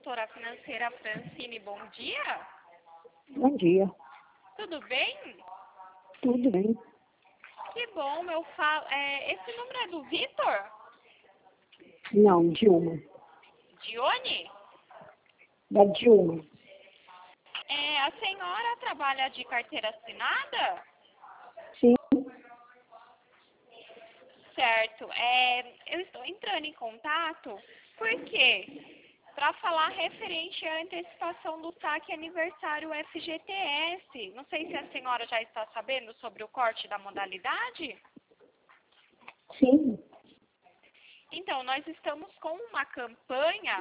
consultora financeira Francine, bom dia. Bom dia. Tudo bem? Tudo bem? Que bom, esse número é do Vitor? Não, Dilma. Dione? Da Dilma. A senhora trabalha de carteira assinada? Sim. Certo. Eu estou entrando em contato porque para falar referente à antecipação do saque aniversário FGTS. Não sei se a senhora já está sabendo sobre o corte da modalidade. Sim. Então, nós estamos com uma campanha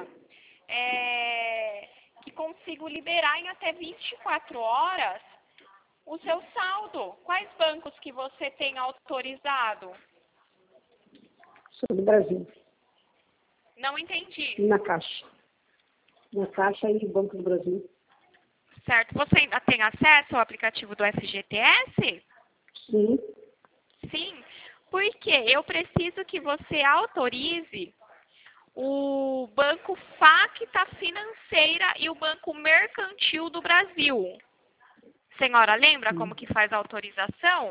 que consigo liberar em até 24 horas o seu saldo. Quais bancos que você tem autorizado? Sou do Brasil. Não entendi. Na Caixa. Na Caixa e Banco do Brasil. Certo. Você ainda tem acesso ao aplicativo do FGTS? Sim. Sim. Porque eu preciso que você autorize o Banco Facta Financeira e o Banco Mercantil do Brasil. Senhora, lembra como que faz a autorização?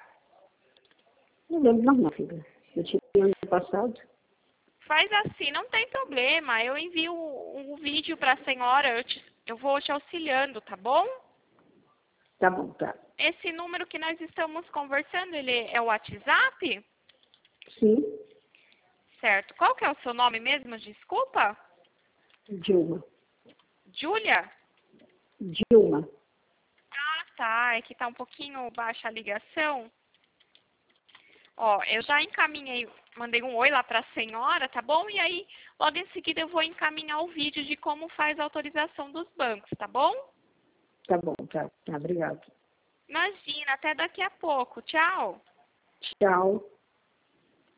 Não lembro não, filha. Eu tive ano passado. Faz assim, não tem problema. Eu envio um vídeo para a senhora, eu vou te auxiliando, tá bom? Tá bom, tá. Esse número que nós estamos conversando, ele é o WhatsApp? Sim. Certo. Qual que é o seu nome mesmo? Desculpa? Dilma. Júlia? Dilma. Ah, tá. É que tá um pouquinho baixa a ligação. Ó, eu já encaminhei, mandei um oi lá para a senhora, tá bom? E aí, logo em seguida, eu vou encaminhar o vídeo de como faz a autorização dos bancos, tá bom? Tá bom, tá. Obrigado. Imagina, até daqui a pouco. Tchau. Tchau.